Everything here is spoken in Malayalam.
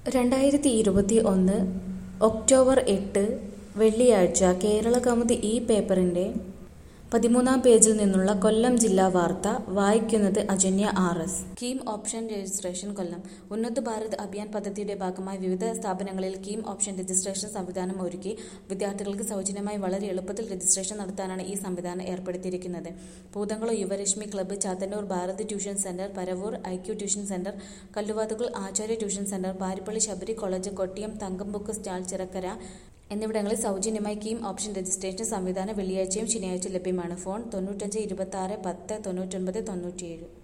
2021 ഒക്ടോബർ 8 വെള്ളിയാഴ്ച കേരളകൗമുദി ഈ പേപ്പറിന്റെ 13-ാം പേജിൽ നിന്നുള്ള കൊല്ലം ജില്ലാ വാർത്ത വായിക്കുന്നത് Ajanya RS. KEAM option registration Kollam. Unnat Bharat Abhiyan പദ്ധതിയുടെ ഭാഗമായി വിവിധ സ്ഥാപനങ്ങളിൽ കീം ഓപ്ഷൻ രജിസ്ട്രേഷൻ സംവിധാനം ഒരുക്കി വിദ്യാർത്ഥികൾക്ക് സൗജന്യമായി വളരെ എളുപ്പത്തിൽ രജിസ്ട്രേഷൻ നടത്താനാണ് ഈ സംവിധാനം ഏർപ്പെടുത്തിയിരിക്കുന്നത്. Poothamkulam Yuvarashmi club, Chathannoor Bharat tuition centre, Paravur IQ tuition centre, Kalluvathukkal Acharya tuition centre, Parippally Sabari college, Kottiyam തങ്കംബുക്ക് സ്റ്റാൾ, ചിറക്കര എന്നിവിടങ്ങളിൽ സൗജന്യമായി കീം ഓപ്ഷൻ രജിസ്ട്രേഷൻ സംവിധാനം വെള്ളിയാഴ്ചയും ശനിയാഴ്ചയും ലഭ്യമാണ്. ഫോൺ 95 26 10 99 97.